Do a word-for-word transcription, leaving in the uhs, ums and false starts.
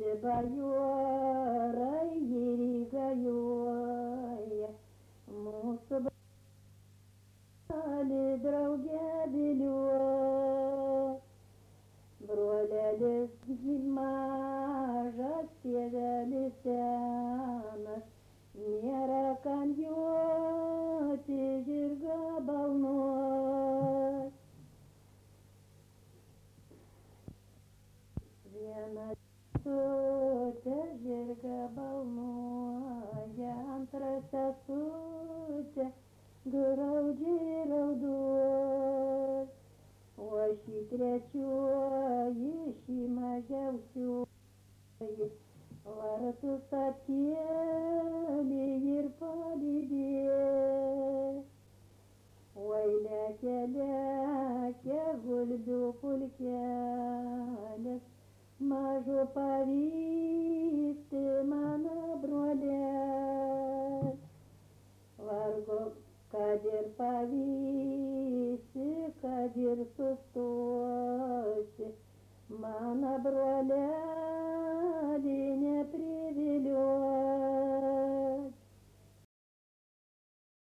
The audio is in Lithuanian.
bajorai įrygajoja, mūsų brolį draugė biliuoja. Brolelis mažas, tėvelis senas, nėra kam joti žirgą balnuot. Viena sesutė žirgą balnuoja, antra sesutė graudžiai raudoja, o šį trečioji, šį mažiausioji, vartus atkėlė ir palydėjo. Oi lekia, lekia gulbių pulkelis, mažu pavyti mano brolel. Vargu, kad ir pavysi, kad ir sustosi, mano brolel.